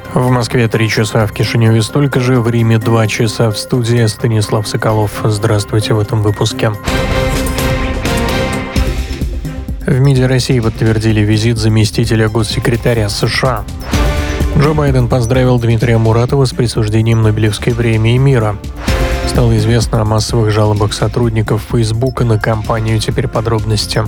В Москве 3 часа, в Кишиневе столько же, в Риме 2 часа. В студии Станислав Соколов. Здравствуйте в этом выпуске. В МИДе России подтвердили визит заместителя госсекретаря США. Джо Байден поздравил Дмитрия Муратова с присуждением Нобелевской премии мира. Стало известно о массовых жалобах сотрудников Фейсбука на компанию. Теперь подробности.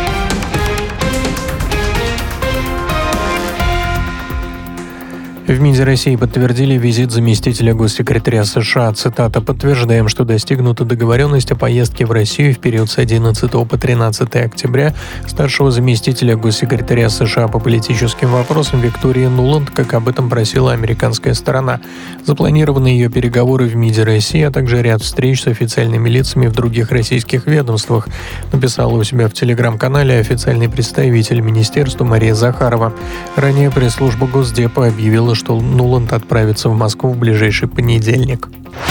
В МИДе России подтвердили визит заместителя госсекретаря США. Цитата: «Подтверждаем, что достигнута договоренность о поездке в Россию в период с 11 по 13 октября старшего заместителя госсекретаря США по политическим вопросам Виктории Нуланд, как об этом просила американская сторона. Запланированы ее переговоры в МИДе России, а также ряд встреч с официальными лицами в других российских ведомствах», написала у себя в телеграм-канале официальный представитель министерства Мария Захарова. Ранее пресс-служба Госдепа объявила, что Нуланд отправится в Москву в ближайший понедельник.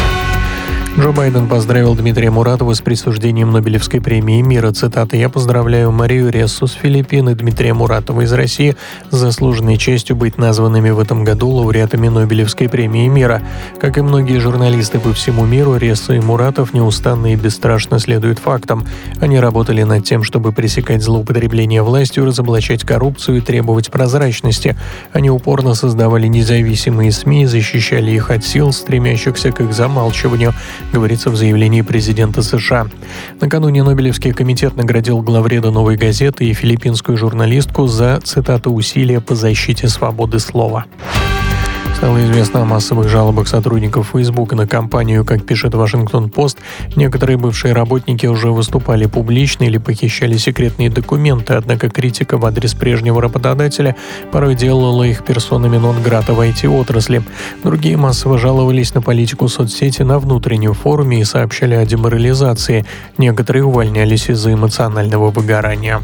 Джо Байден поздравил Дмитрия Муратова с присуждением Нобелевской премии мира. Цитата: «Я поздравляю Марию Рессу с Филиппин и Дмитрия Муратова из России с заслуженной честью быть названными в этом году лауреатами Нобелевской премии мира. Как и многие журналисты по всему миру, Ресса и Муратов неустанно и бесстрашно следуют фактам. Они работали над тем, чтобы пресекать злоупотребление властью, разоблачать коррупцию и требовать прозрачности. Они упорно создавали независимые СМИ и защищали их от сил, стремящихся к их замалчиванию», говорится в заявлении президента США. Накануне Нобелевский комитет наградил главреда «Новой газеты» и филиппинскую журналистку за, цитата, «усилия по защите свободы слова». Стало известно о массовых жалобах сотрудников Фейсбука на компанию. Как пишет Вашингтон-Пост, некоторые бывшие работники уже выступали публично или похищали секретные документы, однако критика в адрес прежнего работодателя порой делала их персонами нон-грата в IT-отрасли. Другие массово жаловались на политику соцсети на внутреннем форуме и сообщали о деморализации. Некоторые увольнялись из-за эмоционального выгорания.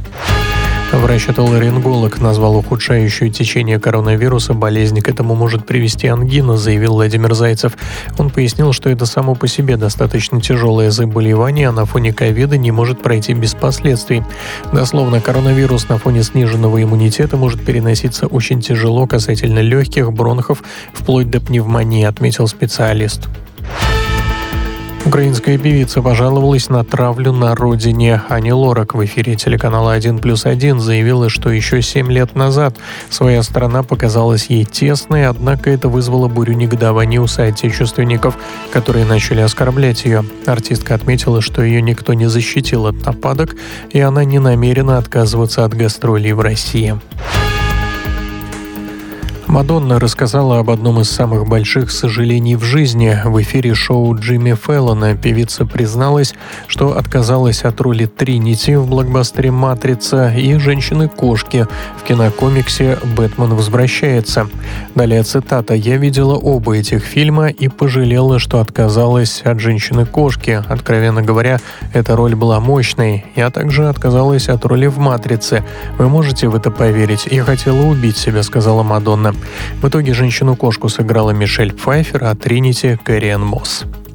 Врач-отоларинголог назвал ухудшающую течение коронавируса болезнь. К этому может привести ангина, заявил Владимир Зайцев. Он пояснил, что это само по себе достаточно тяжелое заболевание, а на фоне ковида не может пройти без последствий. Дословно, коронавирус на фоне сниженного иммунитета может переноситься очень тяжело касательно легких, бронхов, вплоть до пневмонии, отметил специалист. Украинская певица пожаловалась на травлю на родине. Ани Лорак в эфире телеканала 1+1 заявила, что еще 7 лет назад своя страна показалась ей тесной, однако это вызвало бурю негодования у соотечественников, которые начали оскорблять ее. Артистка отметила, что ее никто не защитил от нападок, и она не намерена отказываться от гастролей в России. Мадонна рассказала об одном из самых больших сожалений в жизни. В эфире шоу Джимми Фэллона певица призналась, что отказалась от роли Тринити в блокбастере «Матрица» и женщины-кошки в кинокомиксе «Бэтмен возвращается». Далее цитата: «Я видела оба этих фильма и пожалела, что отказалась от женщины-кошки. Откровенно говоря, эта роль была мощной. Я также отказалась от роли в «Матрице». Вы можете в это поверить? Я хотела убить себя», — сказала Мадонна. В итоге женщину-кошку сыграла Мишель Пфайффер, а Тринити — Кэрри Энн Мосс.